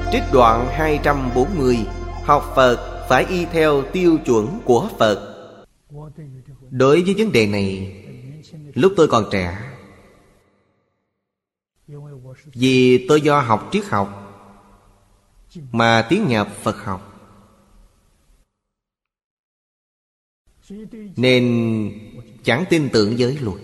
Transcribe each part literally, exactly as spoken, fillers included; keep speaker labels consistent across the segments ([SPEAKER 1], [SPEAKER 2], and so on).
[SPEAKER 1] Trích đoạn hai trăm bốn mươi. Học Phật phải y theo tiêu chuẩn của Phật. Đối với vấn đề này, lúc tôi còn trẻ, vì tôi do học triết học mà tiến nhập Phật học, nên chẳng tin tưởng giới luật.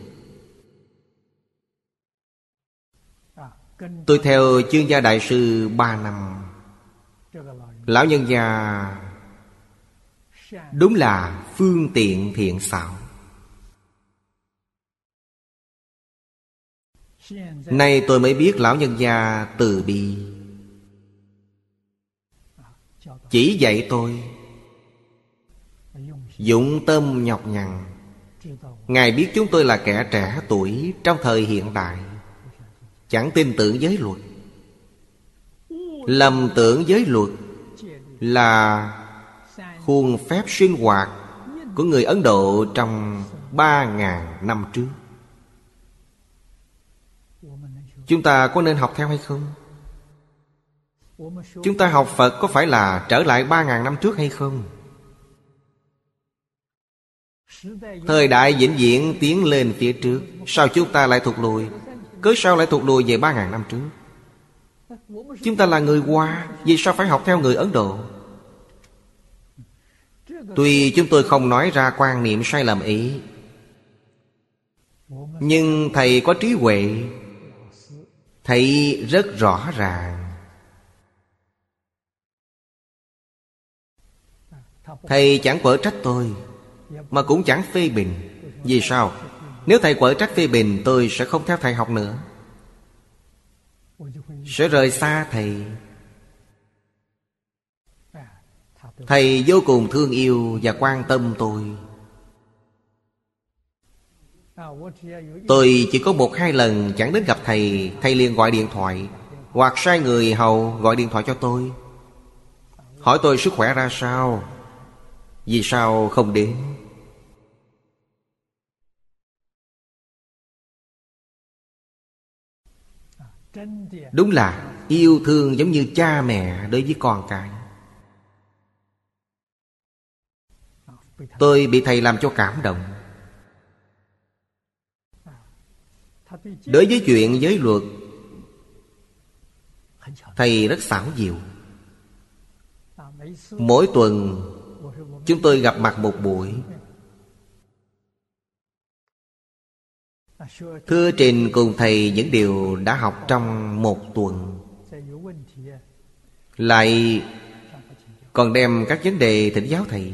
[SPEAKER 1] Tôi theo Chương Gia Đại Sư ba năm. Lão nhân gia đúng là phương tiện thiện xảo. Nay tôi mới biết lão nhân gia từ bi, chỉ dạy tôi dụng tâm nhọc nhằn. Ngài biết chúng tôi là kẻ trẻ tuổi trong thời hiện đại, chẳng tin tưởng giới luật, lầm tưởng giới luật là khuôn phép sinh hoạt của người Ấn Độ trong ba ngàn năm trước. Chúng ta có nên học theo hay không? Chúng ta học Phật có phải là trở lại ba ngàn năm trước hay không? Thời đại vĩnh viễn tiến lên phía trước, sao chúng ta lại thụt lùi? Cớ sao lại thụt lùi về ba ngàn năm trước? Chúng ta là người Hoa, vì sao phải học theo người Ấn Độ? Tuy chúng tôi không nói ra quan niệm sai lầm ấy, nhưng thầy có trí huệ, thầy rất rõ ràng. Thầy chẳng quở trách tôi, mà cũng chẳng phê bình. Vì sao? Nếu thầy quở trách phê bình, tôi sẽ không theo thầy học nữa, sẽ rời xa thầy. Thầy vô cùng thương yêu và quan tâm tôi. Tôi chỉ có một hai lần chẳng đến gặp thầy, thầy liền gọi điện thoại, hoặc sai người hầu gọi điện thoại cho tôi, hỏi tôi sức khỏe ra sao, vì sao không đến. Đúng là yêu thương giống như cha mẹ đối với con cái. Tôi bị thầy làm cho cảm động. Đối với chuyện giới luật, thầy rất xảo diệu. Mỗi tuần chúng tôi gặp mặt một buổi, thưa trình cùng thầy những điều đã học trong một tuần, lại còn đem các vấn đề thỉnh giáo thầy.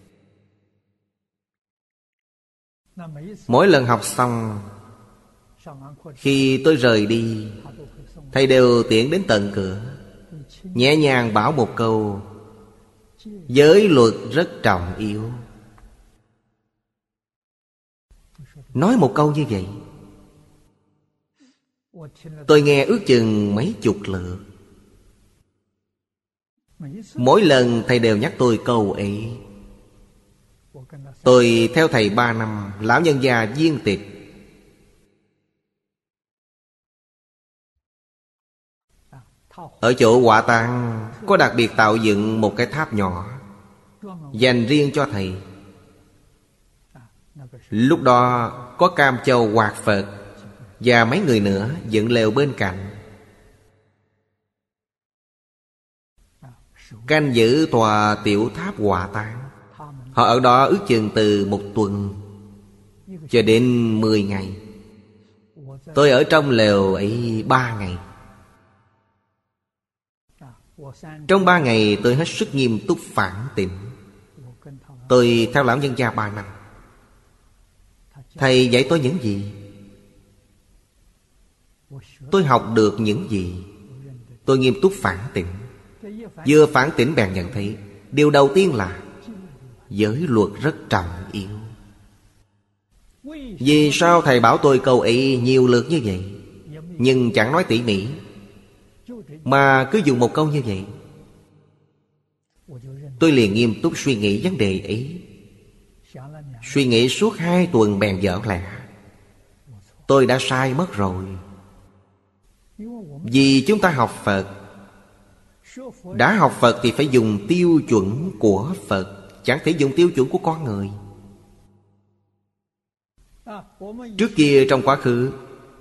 [SPEAKER 1] Mỗi lần học xong, khi tôi rời đi, thầy đều tiễn đến tận cửa, nhẹ nhàng bảo một câu: giới luật rất trọng yếu. Nói một câu như vậy, tôi nghe ước chừng mấy chục lượt. Mỗi lần thầy đều nhắc tôi câu ấy. Tôi theo thầy ba năm, lão nhân gia viên tịch. Ở chỗ Họa Tạng có đặc biệt tạo dựng một cái tháp nhỏ dành riêng cho thầy. Lúc đó có Cam Châu Hoạt Phật và mấy người nữa dựng lều bên cạnh, canh giữ tòa tiểu tháp Họa Tạng. Họ ở đó ước chừng từ một tuần cho đến mười ngày. Tôi ở trong lều ấy ba ngày. Trong ba ngày tôi hết sức nghiêm túc phản tỉnh. Tôi theo lão nhân gia ba năm. Thầy dạy tôi những gì? Tôi học được những gì? Tôi nghiêm túc phản tỉnh. Vừa phản tỉnh bèn nhận thấy, điều đầu tiên là giới luật rất trọng yếu. Vì sao thầy bảo tôi câu ấy nhiều lượt như vậy, nhưng chẳng nói tỉ mỉ, mà cứ dùng một câu như vậy? Tôi liền nghiêm túc suy nghĩ vấn đề ấy. Suy nghĩ suốt hai tuần bèn dở lẽ. Tôi đã sai mất rồi. Vì chúng ta học Phật, Đã học Phật thì phải dùng tiêu chuẩn của Phật, chẳng thể dùng tiêu chuẩn của con người. Trước kia trong quá khứ,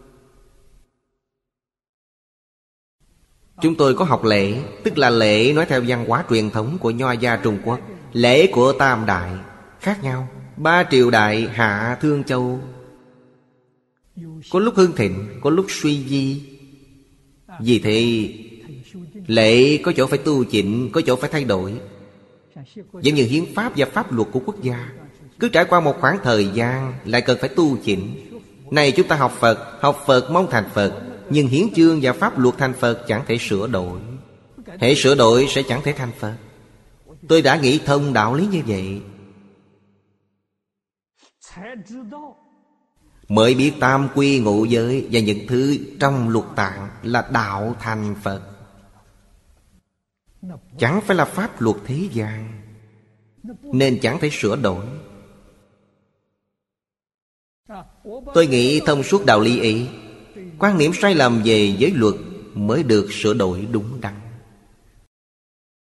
[SPEAKER 1] chúng tôi có học lễ, tức là lễ nói theo văn hóa truyền thống của Nho gia Trung Quốc. Lễ của Tam Đại khác nhau. Ba triều đại Hạ Thương Châu, có lúc hưng thịnh, có lúc suy di. Vì thế lễ có chỗ phải tu chỉnh, có chỗ phải thay đổi. Giống như hiến pháp và pháp luật của quốc gia, cứ trải qua một khoảng thời gian lại cần phải tu chỉnh. Này chúng ta học Phật, học Phật mong thành Phật, nhưng hiến chương và pháp luật thành Phật chẳng thể sửa đổi. Hễ sửa đổi sẽ chẳng thể thành Phật. Tôi đã nghĩ thông đạo lý như vậy, mới biết tam quy ngũ giới và những thứ trong lục tạng là đạo thành Phật, chẳng phải là pháp luật thế gian, nên chẳng thể sửa đổi. Tôi nghĩ thông suốt đạo lý ấy, quan niệm sai lầm về giới luật mới được sửa đổi đúng đắn.